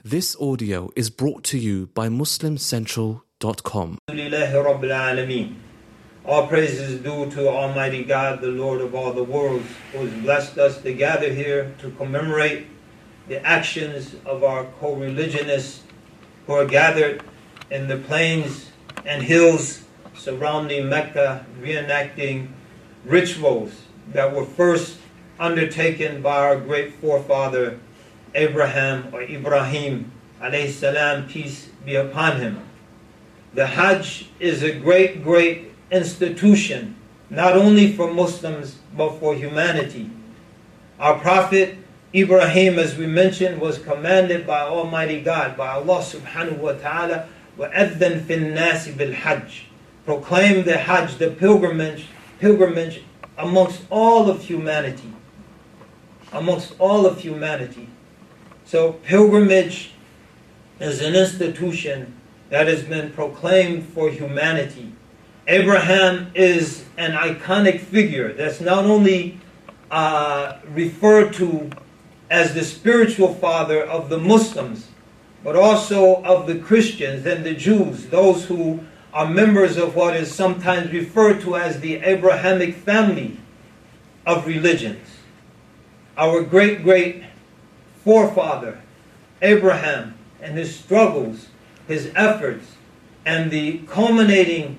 This audio is brought to you by MuslimCentral.com. All praise is due to Almighty God, the Lord of all the worlds, who has blessed us to gather here to commemorate the actions of our co-religionists who are gathered in the plains and hills surrounding Mecca, reenacting rituals that were first undertaken by our great forefather Abraham, or Ibrahim alayhi salam, peace be upon him. The Hajj is a great, great institution, not only for Muslims, but for humanity. Our Prophet Ibrahim, as we mentioned, was commanded by Almighty God, by Allah subhanahu wa ta'ala, وَأَذَّنْ فِي النَّاسِ بِالْحَجِّ. Proclaim the Hajj, the pilgrimage amongst all of humanity. Amongst all of humanity. So pilgrimage is an institution that has been proclaimed for humanity. Abraham is an iconic figure that's not only referred to as the spiritual father of the Muslims, but also of the Christians and the Jews, those who are members of what is sometimes referred to as the Abrahamic family of religions. Our great, great forefather, Abraham, and his struggles, his efforts, and the culminating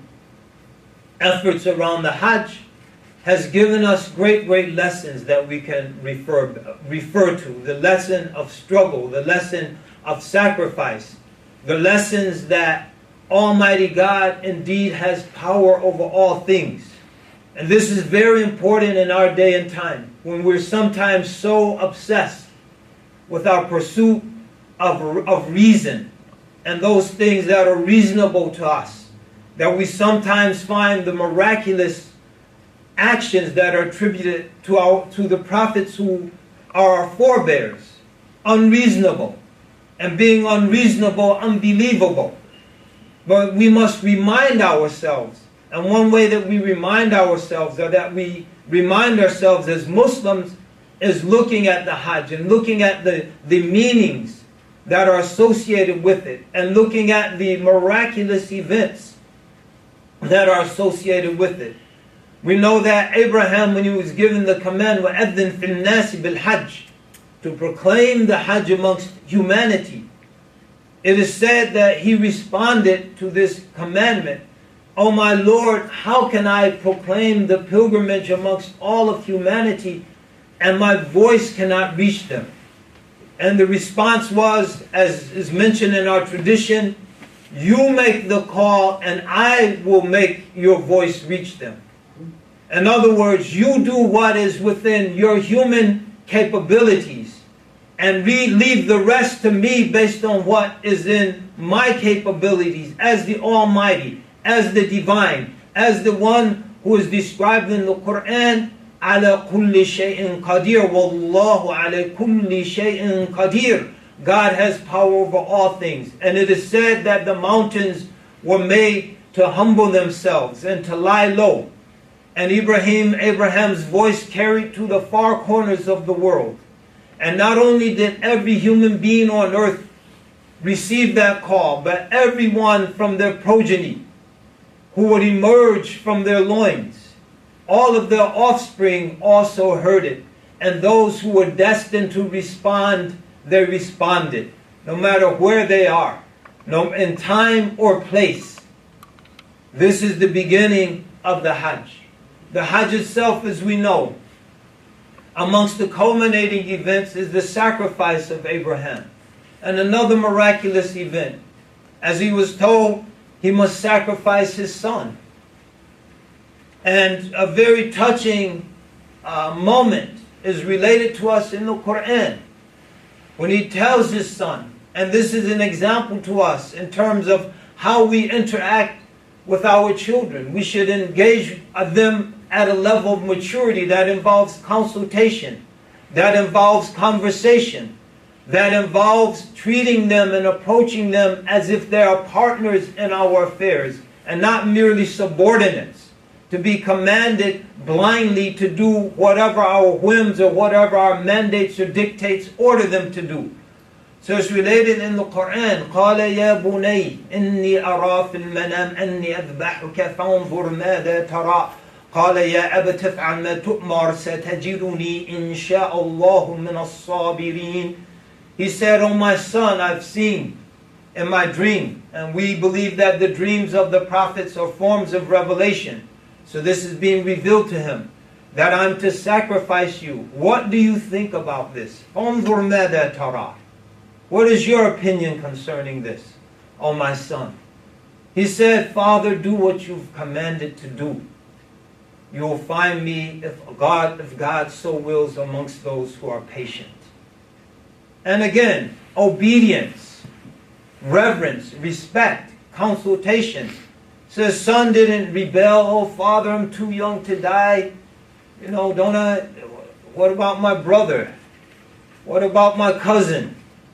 efforts around the Hajj has given us great, great lessons that we can refer to. The lesson of struggle, the lesson of sacrifice, the lessons that Almighty God indeed has power over all things. And this is very important in our day and time, when we're sometimes so obsessed with our pursuit of reason and those things that are reasonable to us, that we sometimes find the miraculous actions that are attributed to the prophets who are our forebears unreasonable, and being unreasonable, unbelievable. But we must remind ourselves, and one way that we remind ourselves, or that we remind ourselves as Muslims, is looking at the Hajj and looking at the meanings that are associated with it, and looking at the miraculous events that are associated with it. We know that Abraham, when he was given the command, وَأَذِّنْ فِي النَّاسِ بِالْحَجِّ, to proclaim the Hajj amongst humanity, it is said that he responded to this commandment, "Oh my Lord, how can I proclaim the pilgrimage amongst all of humanity and my voice cannot reach them?" And the response was, as is mentioned in our tradition, "You make the call and I will make your voice reach them." In other words, you do what is within your human capabilities and leave the rest to me based on what is in my capabilities as the Almighty, as the Divine, as the one who is described in the Quran, على كل شيء قدير والله على كل شيء قدير. God has power over all things. And it is said that the mountains were made to humble themselves and to lie low. And Abraham's voice carried to the far corners of the world. And not only did every human being on earth receive that call, but everyone from their progeny who would emerge from their loins, all of their offspring also heard it. And those who were destined to respond, they responded, no matter where they are, in time or place. This is the beginning of the Hajj. The Hajj itself, as we know, amongst the culminating events is the sacrifice of Abraham. And another miraculous event, as he was told he must sacrifice his son. And a very touching moment is related to us in the Quran, when he tells his son, and this is an example to us in terms of how we interact with our children. We should engage them at a level of maturity that involves consultation, that involves conversation, that involves treating them and approaching them as if they are partners in our affairs and not merely subordinates, to be commanded blindly to do whatever our whims or whatever our mandates or dictates order them to do. So it's related in the Quran. قال يا بني إني أرى في المنام أني أذبحك فانظر ماذا ترى قال يا أبت افعل ما تؤمر ستجدني إن شاء الله من الصابرين. He said, "Oh my son, I've seen in my dream," and we believe that the dreams of the prophets are forms of revelation. So this is being revealed to him, that I'm to sacrifice you. What do you think about this? فانظر ماذا ترى. What is your opinion concerning this, O my son? He said, "Father, do what you've commanded to do. You will find me, if God so wills, amongst those who are patient." And again, obedience, reverence, respect, consultation. So his son didn't rebel. "Oh, Father, I'm too young to die. What about my brother? What about my cousin?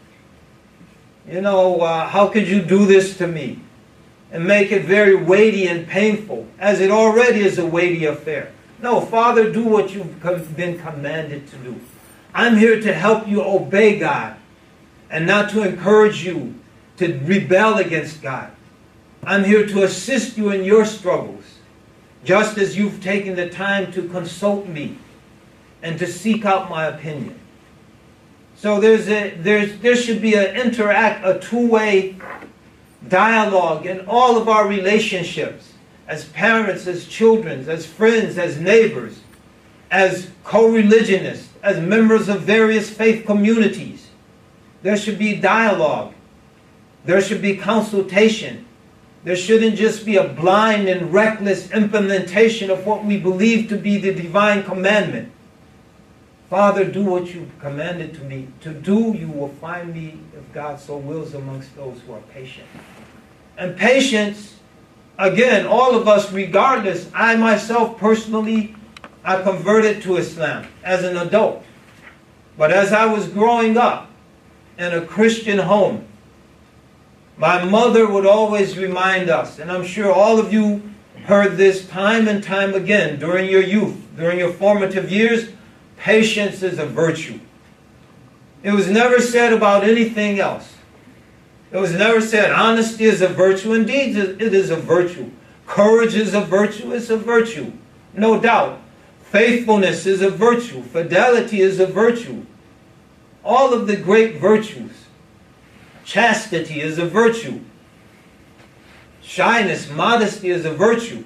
How could you do this to me?" And make it very weighty and painful, as it already is a weighty affair. No, Father, do what you've been commanded to do. I'm here to help you obey God and not to encourage you to rebel against God. I'm here to assist you in your struggles, just as you've taken the time to consult me and to seek out my opinion. So there should be a two-way dialogue in all of our relationships, as parents, as children, as friends, as neighbors, as co-religionists, as members of various faith communities. There should be dialogue. There should be consultation. There shouldn't just be a blind and reckless implementation of what we believe to be the divine commandment. "Father, do what you commanded to me to do. You will find me, if God so wills, amongst those who are patient." And patience, again, all of us, regardless, I myself personally, I converted to Islam as an adult. But as I was growing up in a Christian home, my mother would always remind us, and I'm sure all of you heard this time and time again during your youth, during your formative years, patience is a virtue. It was never said about anything else. It was never said honesty is a virtue. Indeed, it is a virtue. Courage is a virtue. It's a virtue. No doubt. Faithfulness is a virtue. Fidelity is a virtue. All of the great virtues. Chastity is a virtue. Shyness, modesty is a virtue.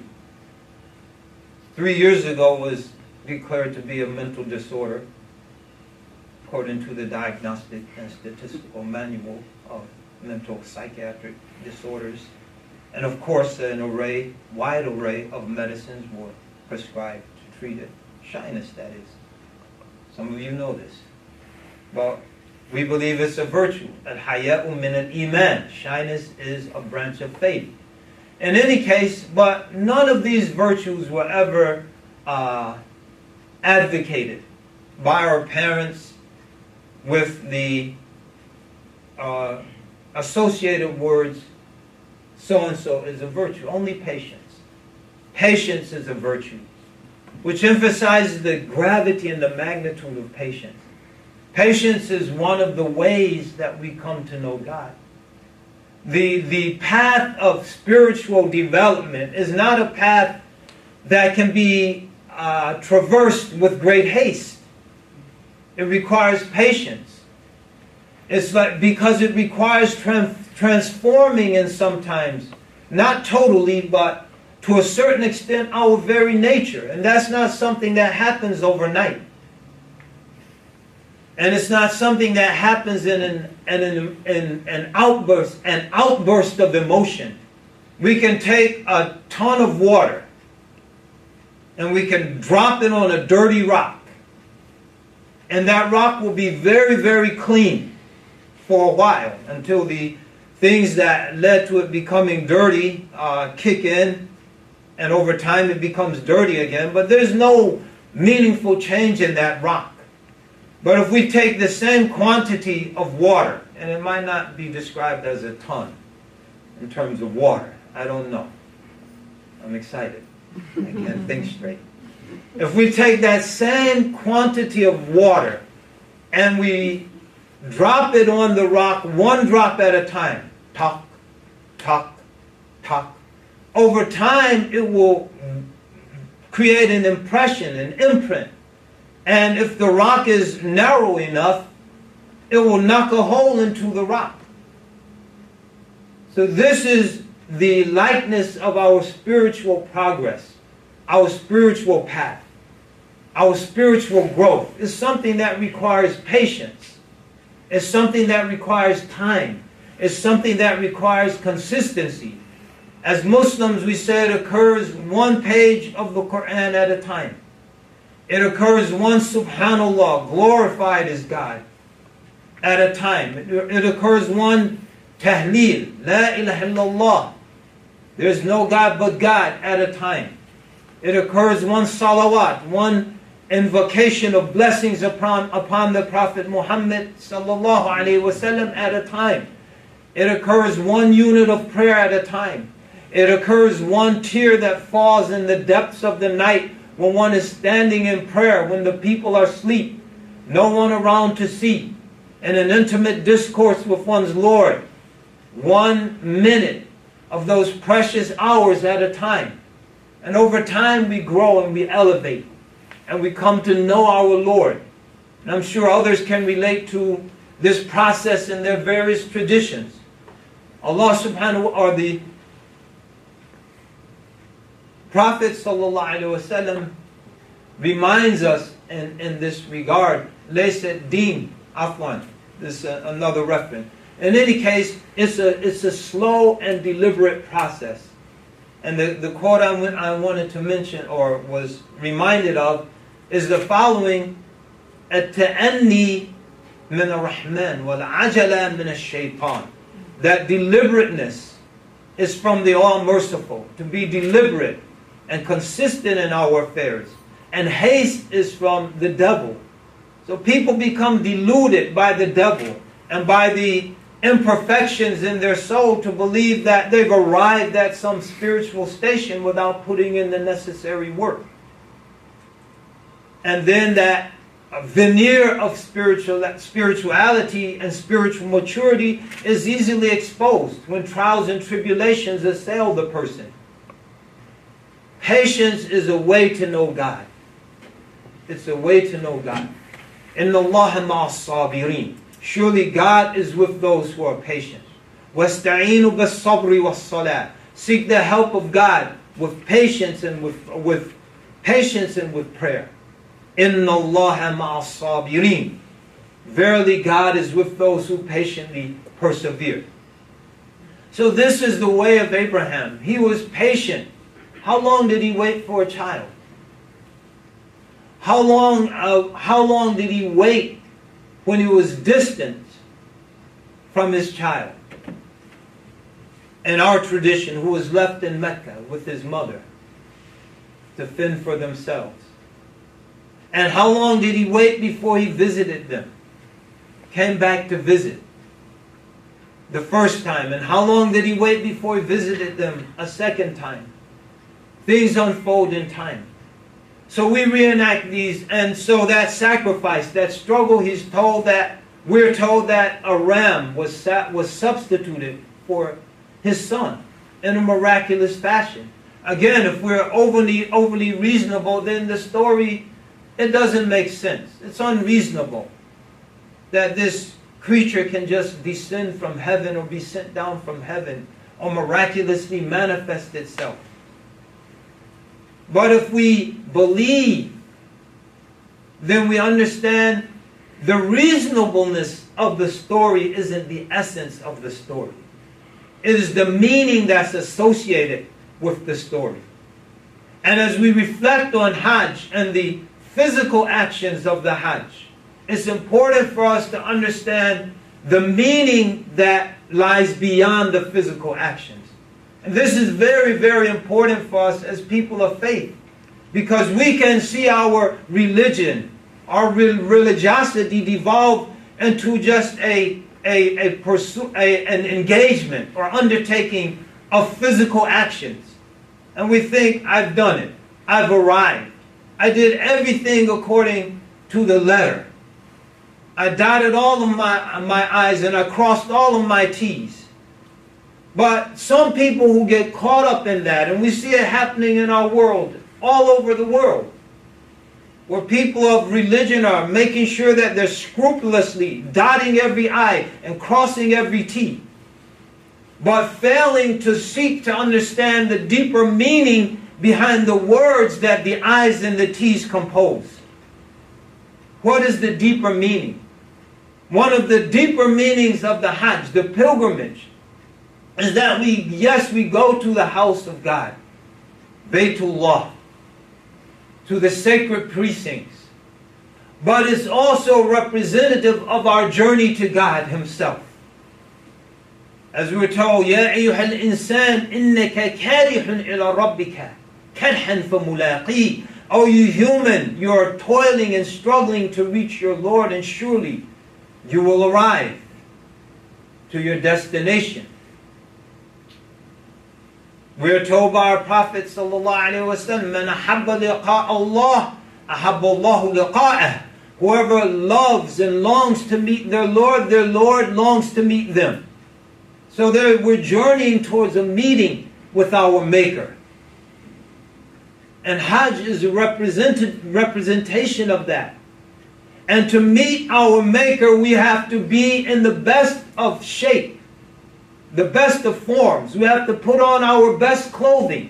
3 years ago was declared to be a mental disorder, according to the Diagnostic and Statistical Manual of Mental Psychiatric Disorders. And of course, wide array of medicines were prescribed to treat it. Shyness, that is. Some of you know this. But we believe it's a virtue. Al-haya'u min al-iman. Shyness is a branch of faith. In any case, but none of these virtues were ever advocated by our parents with the associated words, so-and-so is a virtue. Only patience. Patience is a virtue, which emphasizes the gravity and the magnitude of patience. Patience is one of the ways that we come to know God. The path of spiritual development is not a path that can be traversed with great haste. It requires patience. It's like, because it requires transforming in sometimes, not totally, but to a certain extent, our very nature. And that's not something that happens overnight. And it's not something that happens in an outburst of emotion. We can take a ton of water and we can drop it on a dirty rock. And that rock will be very, very clean for a while until the things that led to it becoming dirty kick in, and over time it becomes dirty again. But there's no meaningful change in that rock. But if we take the same quantity of water, and it might not be described as a ton in terms of water, I don't know. I'm excited. I can't think straight. If we take that same quantity of water and we drop it on the rock, one drop at a time. Talk, talk, talk. Over time, it will create an impression, an imprint. And if the rock is narrow enough, it will knock a hole into the rock. So this is the likeness of our spiritual progress, our spiritual path, our spiritual growth. It's something that requires patience. It's something that requires time. It's something that requires consistency. As Muslims, we say it occurs one page of the Quran at a time. It occurs one subhanallah, glorified is God, at a time. It occurs one tahleel, la ilaha illallah, there's no God but God, at a time. It occurs one salawat, one invocation of blessings upon the Prophet Muhammad sallallahu alaihi wasallam at a time. It occurs one unit of prayer at a time. It occurs one tear that falls in the depths of the night when one is standing in prayer, when the people are asleep, no one around to see, in an intimate discourse with one's Lord. 1 minute of those precious hours at a time. And over time we grow and we elevate and we come to know our Lord. And I'm sure others can relate to this process in their various traditions. Allah subhanahu wa ta'ala, or the Prophet sallallahu alaihi wasallam reminds us in this regard, laysa deen afwan. This is another reference. In any case, it's a slow and deliberate process. And the quote I wanted to mention, or was reminded of, is the following: "At-ta'anni min ar-Rahman wal-ajala min ash-shaytan." That deliberateness is from the All-Merciful, to be deliberate and consistent in our affairs. And haste is from the devil. So people become deluded by the devil and by the imperfections in their soul to believe that they've arrived at some spiritual station without putting in the necessary work. And then that veneer of spirituality and spiritual maturity is easily exposed when trials and tribulations assail the person. Patience is a way to know God. It's a way to know God. Inna Allaha ma'as sabirin. Surely God is with those who are patient. Wasta'inu bis-sabri was-salah. Seek the help of God with patience and with patience and with prayer. Inna Allaha ma'as sabirin. Verily God is with those who patiently persevere. So this is the way of Abraham. He was patient. How long did he wait for a child? How long did he wait when he was distant from his child? In our tradition, who was left in Mecca with his mother to fend for themselves. And how long did he wait before he visited them? Came back to visit the first time. And how long did he wait before he visited them a second time? Things unfold in time. So we reenact these, and so that sacrifice, that struggle, we're told that a ram was substituted for his son in a miraculous fashion. Again, if we're overly reasonable, then the story, it doesn't make sense. It's unreasonable that this creature can just descend from heaven or be sent down from heaven or miraculously manifest itself. But if we believe, then we understand the reasonableness of the story isn't the essence of the story. It is the meaning that's associated with the story. And as we reflect on Hajj and the physical actions of the Hajj, it's important for us to understand the meaning that lies beyond the physical actions. And this is very, very important for us as people of faith, because we can see our religion, our religiosity devolve into just an engagement or undertaking of physical actions. And we think, I've done it. I've arrived. I did everything according to the letter. I dotted all of my I's and I crossed all of my T's. But some people who get caught up in that, and we see it happening in our world, all over the world, where people of religion are making sure that they're scrupulously dotting every I and crossing every T, but failing to seek to understand the deeper meaning behind the words that the I's and the T's compose. What is the deeper meaning? One of the deeper meanings of the Hajj, the pilgrimage, is that we go to the house of God, Baytullah, to the sacred precincts, but it's also representative of our journey to God Himself. As we were told, يَا أَيُّهَا الْإِنسَانِ إِنَّكَ كَارِحٌ إِلَى رَبِّكَ كَرْحًا فَمُلَاقِيهِ. O you human, you are toiling and struggling to reach your Lord, and surely you will arrive to your destination. We are told by our Prophet ﷺ, مَنْ أَحَبَّ لِقَاءَ اللَّهِ أَحَبَّ اللَّهُ لِقَاءَهُ. Whoever loves and longs to meet their Lord longs to meet them. So we're journeying towards a meeting with our Maker. And Hajj is a representation of that. And to meet our Maker, we have to be in the best of shape, the best of forms. We have to put on our best clothing.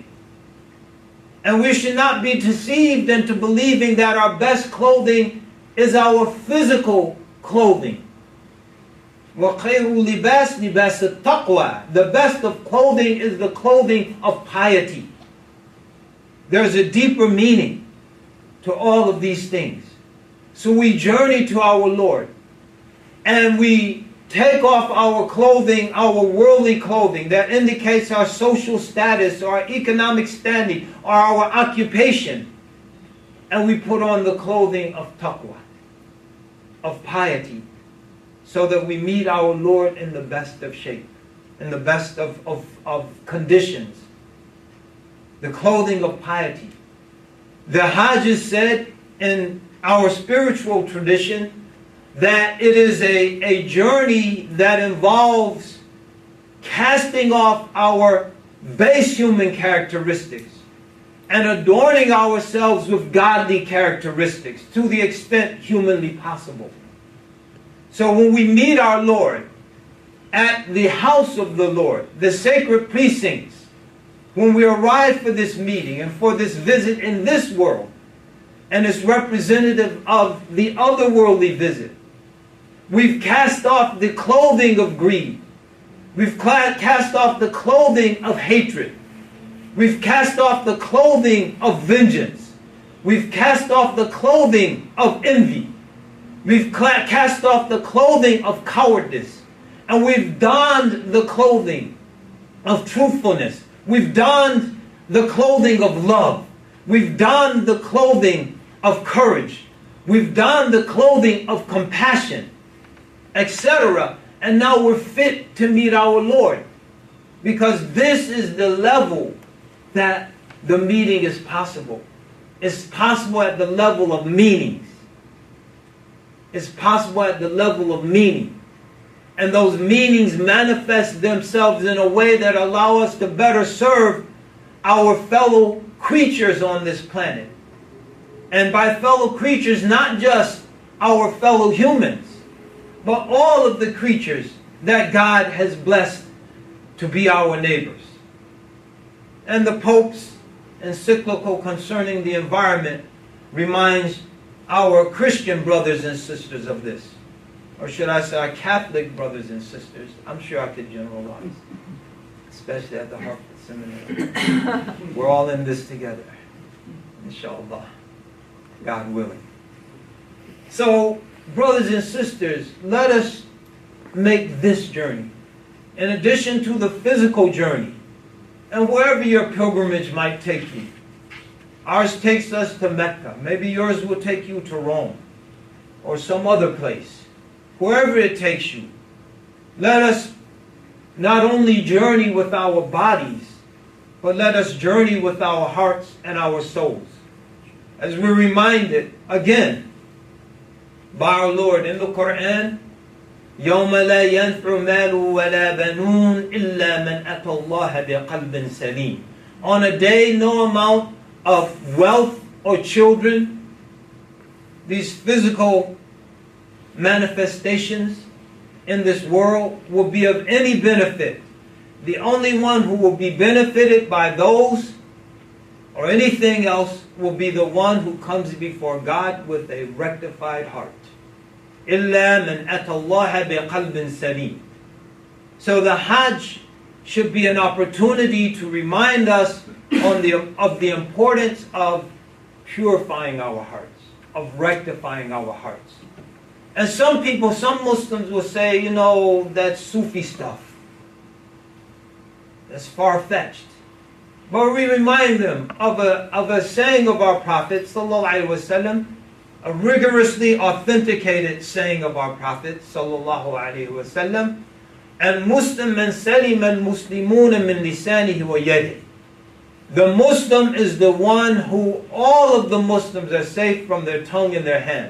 And we should not be deceived into believing that our best clothing is our physical clothing. وَخَيْرُ لِبَاسِ لِبَاسِ التَّقْوَى. The best of clothing is the clothing of piety. There's a deeper meaning to all of these things. So we journey to our Lord, and we take off our clothing, our worldly clothing that indicates our social status, or our economic standing, or our occupation, and we put on the clothing of taqwa, of piety, so that we meet our Lord in the best of shape, in the best of conditions. The clothing of piety. The Hajj is said in our spiritual tradition that it is a journey that involves casting off our base human characteristics and adorning ourselves with godly characteristics to the extent humanly possible. So when we meet our Lord at the house of the Lord, the sacred precincts, when we arrive for this meeting and for this visit in this world, and it's representative of the otherworldly visit, we've cast off the clothing of greed. We've cast off the clothing of hatred. We've cast off the clothing of vengeance. We've cast off the clothing of envy. We've cast off the clothing of cowardice. And we've donned the clothing of truthfulness. We've donned the clothing of love. We've donned the clothing of courage. We've donned the clothing of compassion, etc. And now we're fit to meet our Lord. Because this is the level that the meeting is possible. It's possible at the level of meanings. It's possible at the level of meaning. And those meanings manifest themselves in a way that allow us to better serve our fellow creatures on this planet. And by fellow creatures, not just our fellow humans, but all of the creatures that God has blessed to be our neighbors. And the Pope's encyclical concerning the environment reminds our Christian brothers and sisters of this. Or should I say our Catholic brothers and sisters. I'm sure I could generalize, especially at the Harvard Seminary. We're all in this together, inshallah, God willing. So, brothers and sisters, let us make this journey, in addition to the physical journey, and wherever your pilgrimage might take you. Ours takes us to Mecca. Maybe yours will take you to Rome or some other place. Wherever it takes you, let us not only journey with our bodies, but let us journey with our hearts and our souls. As we're reminded, again, by our Lord in the Quran, يَوْمَ لَا يَنْفُعُ مَالُ وَلَا بَنُونَ إِلَّا مَنْ أَتَى اللَّهَ بِقَلْبٍ سَلِيمٍ. On a day, no amount of wealth or children, these physical manifestations in this world will be of any benefit. The only one who will be benefited by those or anything else will be the one who comes before God with a rectified heart. إِلَّا مَنْ أَتَى اللَّهَ بِقَلْبٍ سَلِيمٍ. So the Hajj should be an opportunity to remind us of the importance of purifying our hearts, of rectifying our hearts. And some people, some Muslims will say, you know, that's Sufi stuff. That's far-fetched. But we remind them of a saying of our Prophet, sallallahu alaihi wasallam, a rigorously authenticated saying of our Prophet, sallallahu alaihi wasallam, "Al-Muslim man salim al-Muslimuna min lisanihi wa yadihi." The Muslim is the one who all of the Muslims are safe from their tongue and their hand.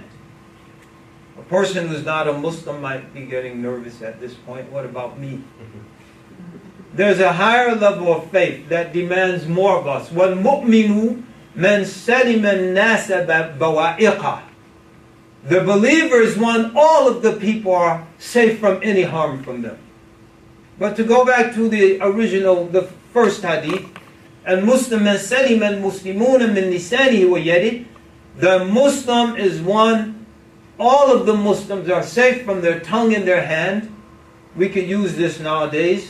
A person who's not a Muslim might be getting nervous at this point. What about me? There's a higher level of faith that demands more of us. وَالْمُؤْمِنُ مَنْ سَلِمَ النَّاسَ بَوَائِقَهُ. The believer is one, all of the people are safe from any harm from them. But to go back to the original, the first hadith, الْمُسْلِمُ مَنْ سَلِمَ الْمُسْلِمُونَ مِنْ لِسَانِهِ وَيَدِهِ. The Muslim is one, all of the Muslims are safe from their tongue and their hand. We could use this nowadays.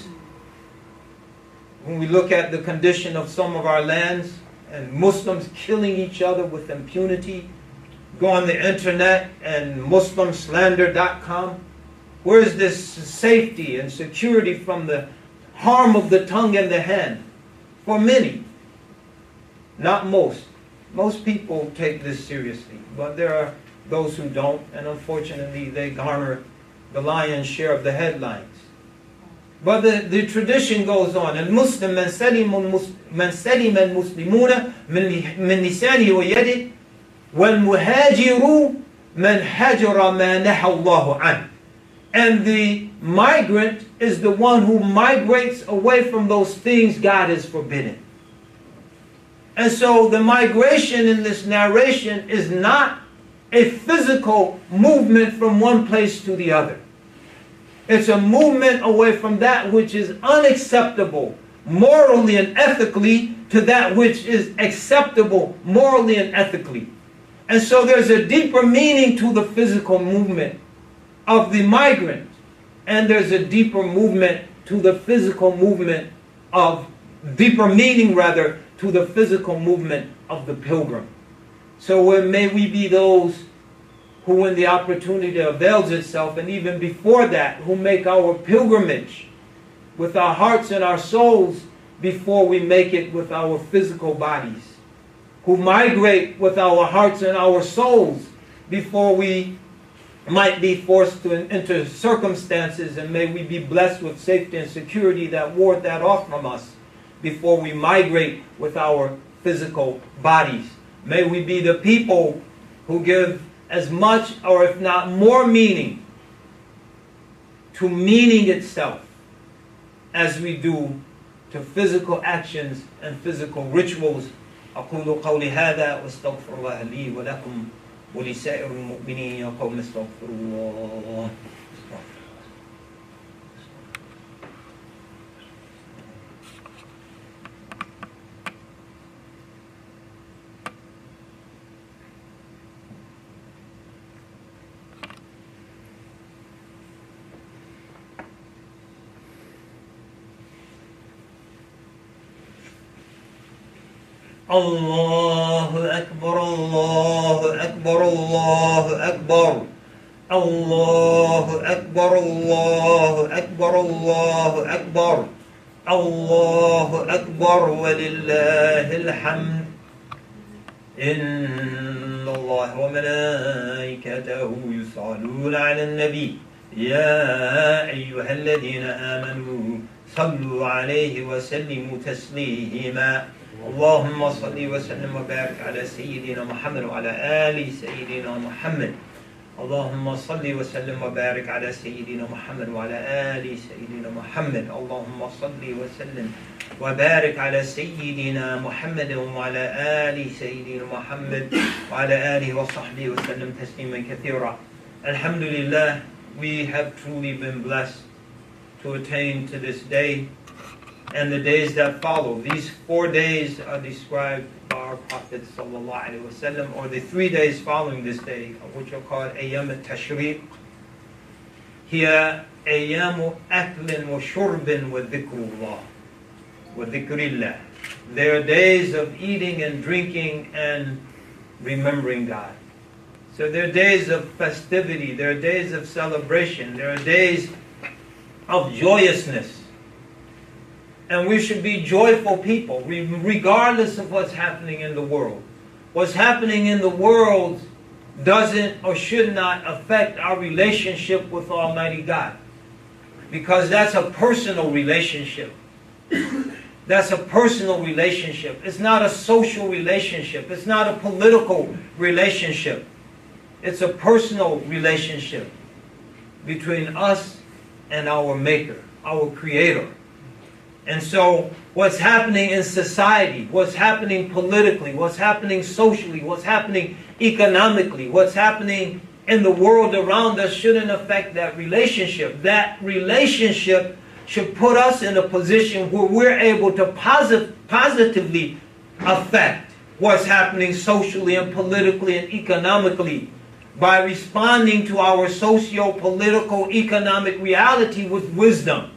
When we look at the condition of some of our lands and Muslims killing each other with impunity, go on the internet and Muslimslander.com. Where is this safety and security from the harm of the tongue and the hand? For many, not most. Most people take this seriously, but there are those who don't, and unfortunately they garner the lion's share of the headlines. But the tradition goes on. Al-Muslim man salim al-Muslimuna min lisanihi wa yadihi, wal-muhajiru man hajara ma naha Allahu an. And the migrant is the one who migrates away from those things God has forbidden. And so the migration in this narration is not a physical movement from one place to the other. It's a movement away from that which is unacceptable morally and ethically to that which is acceptable morally and ethically. And so there's a deeper meaning to the physical movement of the migrant, and there's a deeper movement to the physical movement of, deeper meaning rather, to the physical movement of the pilgrim. So may we be those who, when the opportunity avails itself, and even before that, who make our pilgrimage with our hearts and our souls before we make it with our physical bodies. Who migrate with our hearts and our souls before we might be forced to enter circumstances, and may we be blessed with safety and security that ward that off from us before we migrate with our physical bodies. May we be the people who give as much, or if not more, meaning to meaning itself as we do to physical actions and physical rituals. أقول قولي هذا واستغفر الله لي ولكم ولسائر المؤمنين يا قوم استغفروا الله. الله أكبر الله أكبر الله أكبر الله أكبر الله أكبر الله أكبر الله أكبر ولله الحمد إن الله وملائكته يصلون على النبي يا أيها الذين آمنوا صلوا عليه وسلموا تسليما اللهم صل وسلم وبارك على سيدنا محمد وعلى آل سيدنا محمد اللهم صل وسلم وبارك على سيدنا محمد وعلى آل سيدنا محمد. اللهم صل وسلم وبارك على سيدنا محمد وعلى آل سيدنا محمد وعلى آله وصحبه وسلم تسليما كثيرا. Alhamdulillah, we have truly been blessed to attain to this day and the days that follow. These 4 days are described by our Prophet ﷺ, or the 3 days following this day, which are called Ayyam al-Tashriq. Here, Ayyamu Aklin wa Shurbin wa Dhikrullah. Wa Dhikrillah. They are days of eating and drinking and remembering God. So there are days of festivity, there are days of celebration, there are days of joyousness. And we should be joyful people, regardless of what's happening in the world. What's happening in the world doesn't or should not affect our relationship with Almighty God. Because that's a personal relationship. That's a personal relationship. It's not a social relationship. It's not a political relationship. It's a personal relationship between us and our Maker, our Creator. And so what's happening in society, what's happening politically, what's happening socially, what's happening economically, what's happening in the world around us shouldn't affect that relationship. That relationship should put us in a position where we're able to positively affect what's happening socially and politically and economically by responding to our socio-political economic reality with wisdom.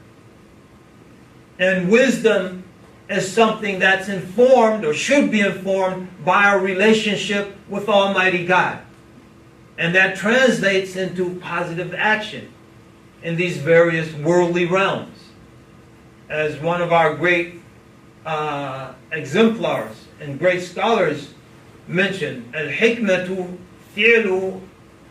And wisdom is something that's informed or should be informed by our relationship with Almighty God. And that translates into positive action in these various worldly realms. As one of our great exemplars and great scholars mentioned, Al-Hikmatu fi'lu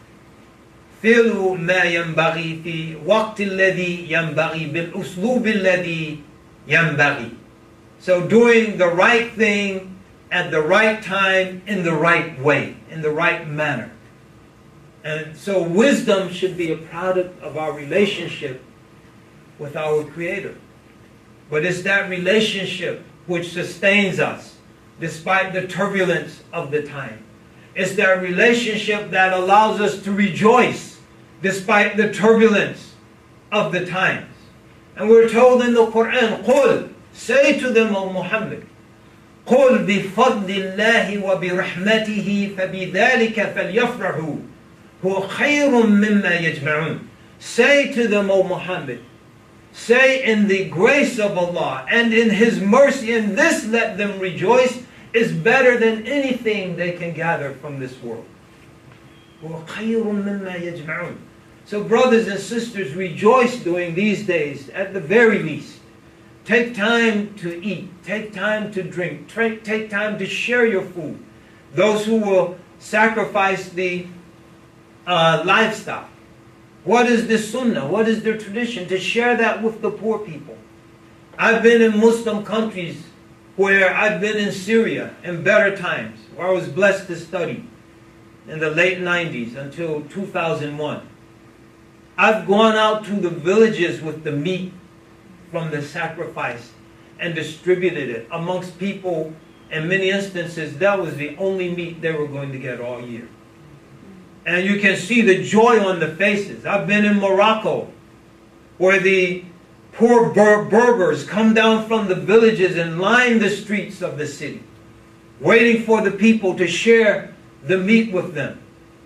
ma yanbaghi fi waqti alladhi yanbaghi bil uslub alladhi yanbaghi. So doing the right thing at the right time in the right way, in the right manner. And so wisdom should be a product of our relationship with our Creator. But it's that relationship which sustains us despite the turbulence of the time. It's that relationship that allows us to rejoice despite the turbulence of the times. And we're told in the Quran, قُلْ, say to them, O Muhammad, قُلْ بِفَضْلِ اللَّهِ وَبِرَحْمَتِهِ فَبِذَلِكَ فَلْيَفْرَحُوا هُوَ خَيْرٌ مِّمَّا يَجْمَعُونَ. Say to them, O Muhammad, say in the grace of Allah and in His mercy, and this let them rejoice, is better than anything they can gather from this world. هُوَ خَيْرٌ مِّمَّا يَجْمَعُونَ. So brothers and sisters, rejoice during these days at the very least. Take time to eat. Take time to drink. Take time to share your food. Those who will sacrifice the livestock. What is the sunnah? What is their tradition? To share that with the poor people. I've been in Muslim countries where I've been in Syria in better times, where I was blessed to study in the late 90s until 2001. I've gone out to the villages with the meat from the sacrifice and distributed it amongst people. In many instances, that was the only meat they were going to get all year. And you can see the joy on the faces. I've been in Morocco, where the poor Berbers come down from the villages and line the streets of the city, waiting for the people to share the meat with them.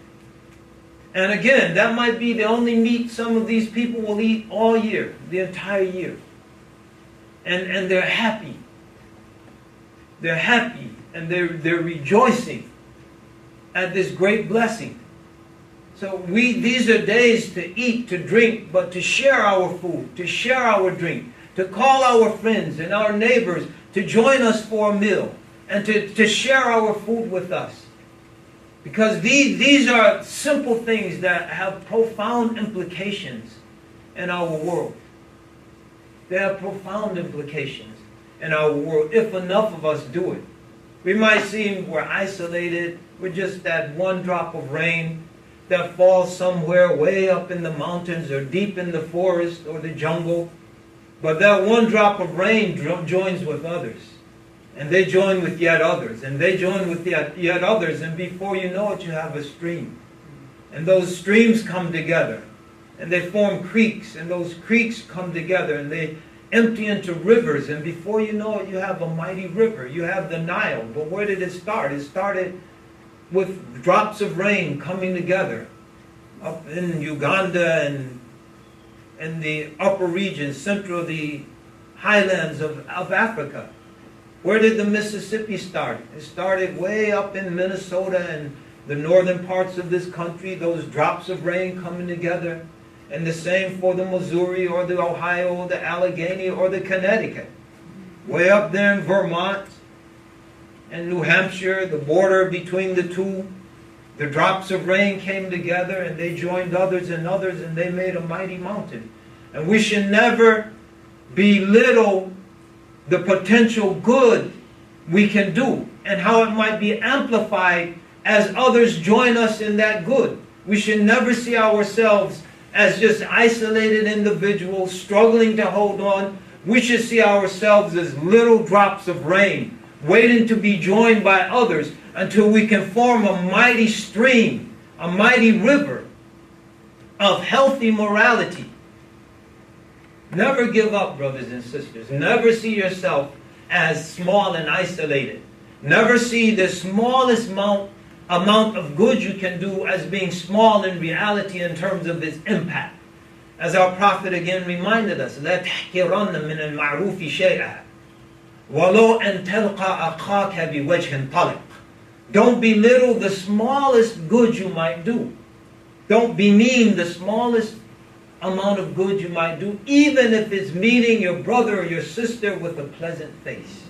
And again, that might be the only meat some of these people will eat all year, the entire year. And they're happy. They're happy and they're rejoicing at this great blessing. So these are days to eat, to drink, but to share our food, to share our drink, to call our friends and our neighbors to join us for a meal and to share our food with us. Because these are simple things that have profound implications in our world. They have profound implications in our world if enough of us do it. We might seem we're isolated, we're just that one drop of rain that falls somewhere way up in the mountains or deep in the forest or the jungle. But that one drop of rain joins with others. And they join with yet others. And they join with yet others. And before you know it, you have a stream. And those streams come together. And they form creeks. And those creeks come together. And they empty into rivers. And before you know it, you have a mighty river. You have the Nile. But where did it start? It started with drops of rain coming together up in Uganda and in the upper regions, central, the highlands of Africa. Where did the Mississippi start? It started way up in Minnesota and the northern parts of this country, those drops of rain coming together. And the same for the Missouri or the Ohio or the Allegheny or the Connecticut. Way up there in Vermont and New Hampshire, the border between the two, the drops of rain came together and they joined others and others and they made a mighty mountain. And we should never belittle the potential good we can do and how it might be amplified as others join us in that good. We should never see ourselves as just isolated individuals struggling to hold on. We should see ourselves as little drops of rain waiting to be joined by others until we can form a mighty stream, a mighty river of healthy morality. Never give up, brothers and sisters. Never see yourself as small and isolated. Never see the smallest amount of good you can do as being small in reality in terms of its impact. As our Prophet again reminded us, لا تحقرن من المعروف شيئا ولو أن تلقى أخاك بوجه طلق. Don't belittle the smallest good you might do. Don't bemean the smallest amount of good you might do, even if it's meeting your brother or your sister with a pleasant face.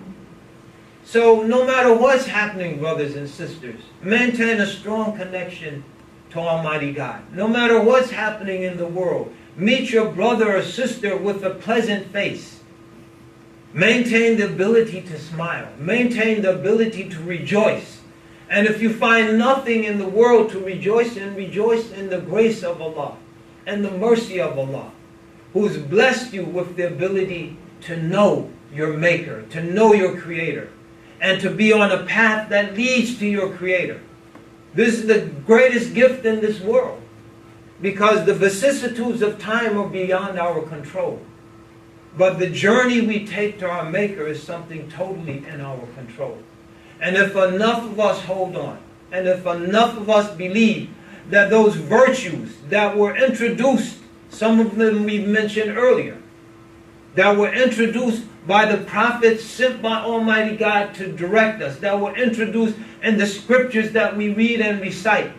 So no matter what's happening, brothers and sisters, maintain a strong connection to Almighty God. No matter what's happening in the world, meet your brother or sister with a pleasant face. Maintain the ability to smile. Maintain the ability to rejoice. And if you find nothing in the world to rejoice in the grace of Allah and the mercy of Allah, who's blessed you with the ability to know your Maker, to know your Creator, and to be on a path that leads to your Creator. This is the greatest gift in this world, because the vicissitudes of time are beyond our control. But the journey we take to our Maker is something totally in our control. And if enough of us hold on, and if enough of us believe that those virtues that were introduced, some of them we mentioned earlier, that were introduced by the prophets sent by Almighty God to direct us, that were introduced in the scriptures that we read and recite,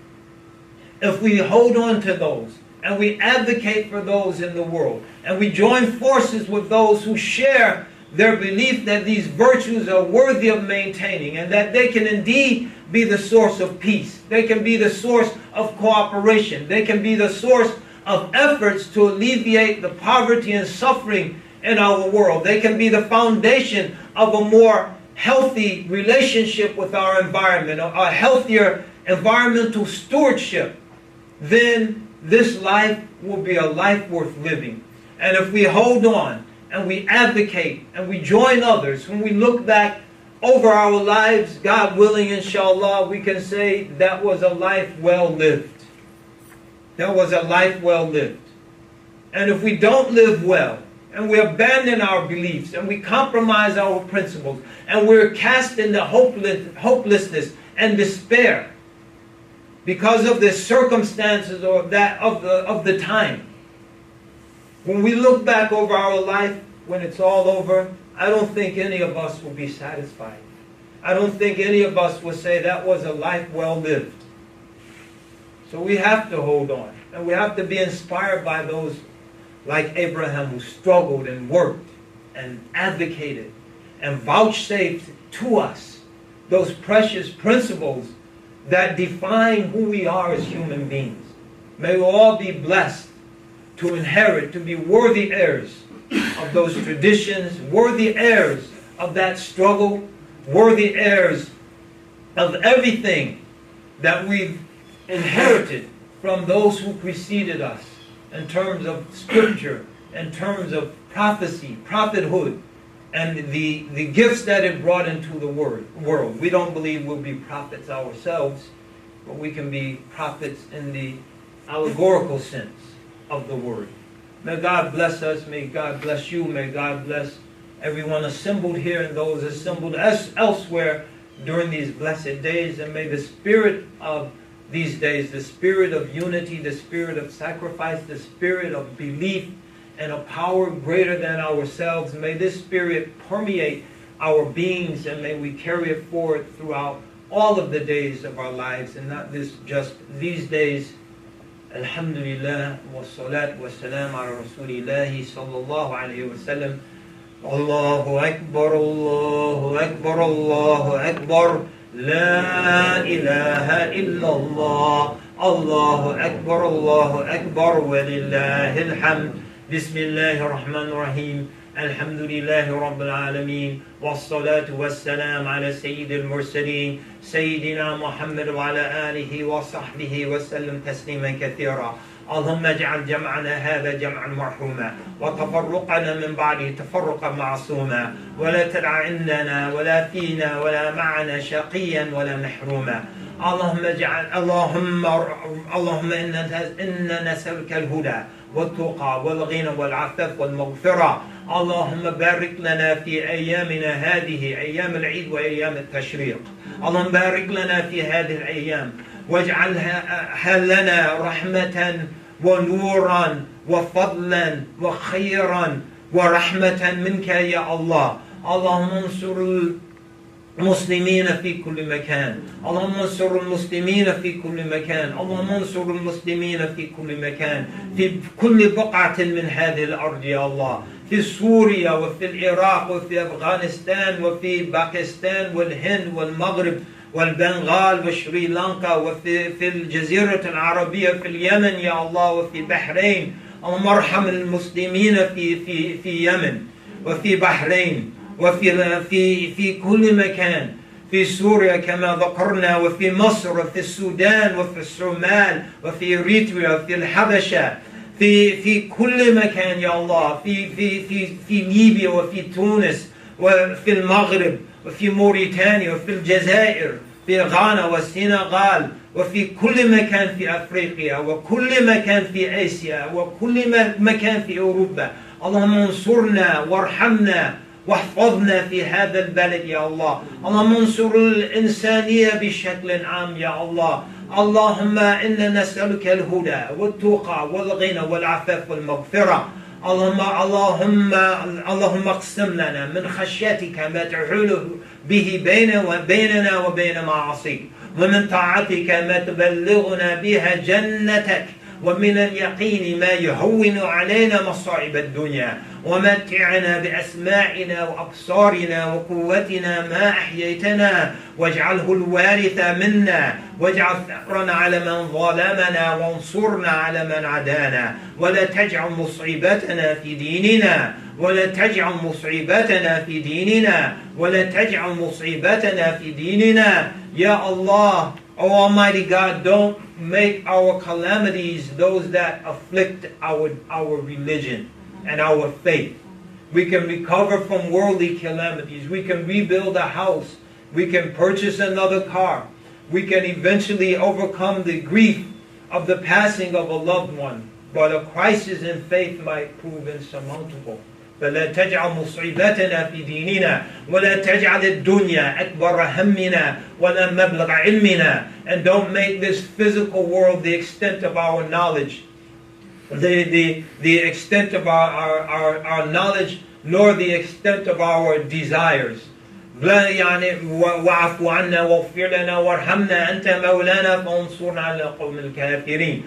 if we hold on to those, and we advocate for those in the world, and we join forces with those who share their belief that these virtues are worthy of maintaining and that they can indeed be the source of peace. They can be the source of cooperation. They can be the source of efforts to alleviate the poverty and suffering in our world. They can be the foundation of a more healthy relationship with our environment, a healthier environmental stewardship. Then this life will be a life worth living. And if we hold on and we advocate and we join others, when we look back over our lives, God willing, inshallah, we can say that was a life well lived. That was a life well lived. And if we don't live well, and we abandon our beliefs, and we compromise our principles, and we're cast into hopelessness and despair because of the circumstances or that of the time, when we look back over our life, when it's all over, I don't think any of us will be satisfied. I don't think any of us will say that was a life well lived. So we have to hold on. And we have to be inspired by those like Abraham, who struggled and worked and advocated and vouchsafed to us those precious principles that define who we are as human beings. May we all be blessed to inherit, to be worthy heirs of those traditions, worthy heirs of that struggle, worthy heirs of everything that we've inherited from those who preceded us in terms of scripture, in terms of prophecy, prophethood, and the gifts that it brought into the world. We don't believe we'll be prophets ourselves, but we can be prophets in the allegorical sense of the word. May God bless us. May God bless you. May God bless everyone assembled here and those assembled elsewhere during these blessed days. And may the spirit of these days, the spirit of unity, the spirit of sacrifice, the spirit of belief and a power greater than ourselves, may this spirit permeate our beings, and may we carry it forward throughout all of the days of our lives, and not just these days. Alhamdulillah, wa salat wa salam ala Rasulillahi sallallahu alayhi wa sallam. Allahu Akbar, Allahu Akbar, Allahu Akbar. La ilaha illallah. Allahu Akbar, Allahu Akbar, wa lillahi alhamd. Bismillahir Rahmanir Rahim. Alhamdulillahi Rabbil Alameen. Wassalatu wassalam ala Sayyidil Mursaleen. Sayyidina Muhammad wa ala alihi wa sahbihi wa sallam tasliman kathira. اللهم اجعل جمعنا هذا جمعا مرحوما وتفرقنا من بعده تفرقا معصوما ولا تدع عندنا ولا فينا ولا معنا شقيا ولا محروما. اللهم إنا نسألك الهدى والتقى والغنى والعفاف والمغفرة. اللهم بارك لنا في أيامنا هذه، أيام العيد وأيام التشريق. اللهم بارك لنا في هذه الأيام واجعلها لنا رحمة ونورا وفضلا وخيرا ورحمة منك يا الله. اللهم انصر المسلمين في كل مكان. اللهم انصر المسلمين في كل مكان. اللهم انصر المسلمين في كل مكان، في كل بقعة من هذه الأرض يا الله، في سوريا وفي العراق وفي أفغانستان وفي باكستان والهند والمغرب والبنغال وشريلانكا وفي الجزيرة العربية، في اليمن يا الله، وفي بحرين. اللهم ارحم المسلمين في يمن وفي بحرين وفي كل مكان، في سوريا كما ذكرنا، وفي مصر وفي السودان وفي الصومال وفي إريتريا وفي الحبشة، في كل مكان يا الله، في ليبيا وفي تونس وفي المغرب وفي موريتانيا وفي الجزائر، في غانا والسنغال، وفي كل مكان في أفريقيا، وكل مكان في آسيا، وكل مكان في أوروبا. اللهم انصرنا وارحمنا واحفظنا في هذا البلد يا الله. اللهم انصر الإنسانية بشكل عام يا الله. اللهم إنا نسألك الهدى والتقى والغنى والعفاف والمغفرة. اللهم اقسم لنا من خشيتك ما تحول به بيننا وبين معاصيك، ومن طاعتك ما تبلغنا بها جنتك، ومن اليقين ما يهون علينا مصائب الدنيا، ومتعنا بأسماعنا وأبصارنا وقوتنا ما أحييتنا، واجعله الوارث منا، واجعل ثأرنا على من ظلمنا، وانصرنا على من عدانا، ولا تجعل مصيبتنا في ديننا، ولا تجعل مصيبتنا في ديننا، ولا تجعل مصيبتنا في ديننا. Ya Allah, O Almighty God, don't make our calamities those that afflict our religion and our faith. We can recover from worldly calamities. We can rebuild a house. We can purchase another car. We can eventually overcome the grief of the passing of a loved one. But a crisis in faith might prove insurmountable. فلا تجعل مصيبتنا في ديننا ولا تجعل الدنيا أكبر همنا ولا مبلغ علمنا. And don't make this physical world the extent of our knowledge, the extent of our knowledge, nor the extent of our desires. يعني واعف عنا واغفر لنا وارحمنا أنت مولانا فانصرنا على القوم الكافرين.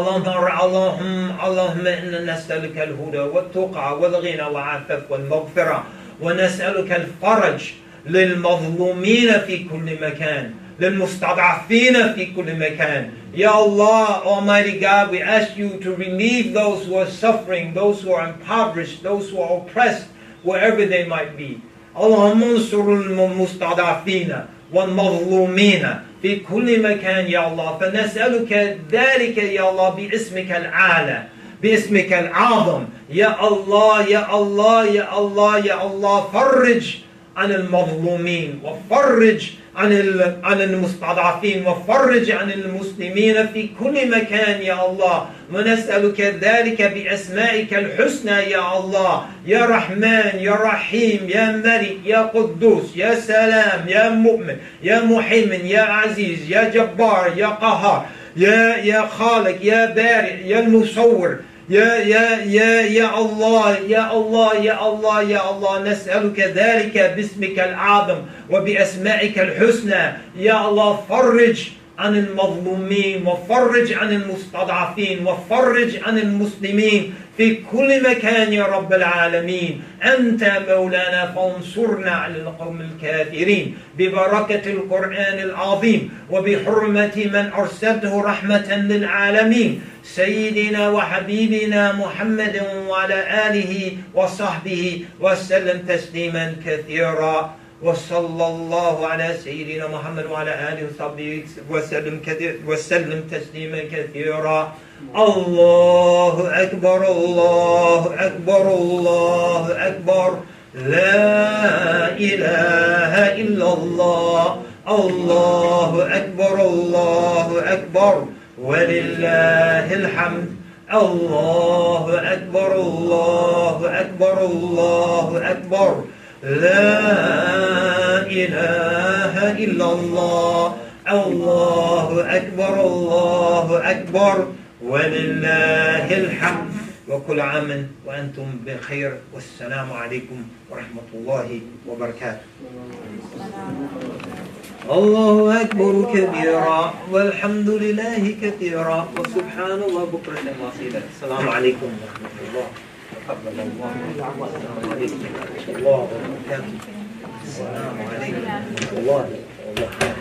اللهم إنا نسألك الهدى والتقى والغنى والعفاف والمغفرة، ونسألك الفرج للمظلومين في كل مكان، للمستضعفين في كل مكان. Ya Allah, Almighty God, we ask you to relieve those who are suffering, those who are impoverished, those who are oppressed, wherever they might be. اللهم انصر المستضعفين والمظلومين في كل مكان يا الله. فنسألك ذلك يا الله باسمك الأعلى، باسمك الأعظم يا الله يا الله يا الله يا الله. فرج عن المظلومين، وفرج عن المستضعفين، وفرج عن المسلمين في كل مكان يا الله. ونسألك ذلك بأسمائك الحسنى يا الله، يا رحمن يا رحيم يا ملك يا قدوس يا سلام يا مؤمن يا محيمن يا عزيز يا جبار يا قهار يا خالق يا بارئ يا المصور يا الله يا الله يا الله يا الله. نسألك ذلك باسمك الأعظم وبأسمائك الحسنى يا الله. فرج عن المظلومين، وفرج عن المستضعفين، وفرج عن المسلمين في كل مكان يا رب العالمين. أنت مولانا فانصرنا على القوم الكافرين ببركة القرآن العظيم وبحرمة من أرسلته رحمة للعالمين سيدنا وحبيبنا محمد وعلى آله وصحبه وسلم تسليما كثيرا. وصلى الله على سيدنا محمد وعلى آله وصحبه وسلم تسليما كثيرا. الله أكبر الله أكبر الله أكبر، لا إله إلا الله. الله أكبر الله أكبر ولله الحمد. الله أكبر الله أكبر الله أكبر، لا إله إلا الله. الله أكبر الله أكبر ولله الحمد. وكل عام وأنتم بخير، والسلام عليكم ورحمة الله وبركاته. الله أكبر كبيرا والحمد لله كثيرا وسبحان الله بكرة وأصيلا. السلام عليكم ورحمة الله. تقبل الله. السلام عليكم ورحمة الله وبركاته. السلام عليكم ورحمة الله وبركاته.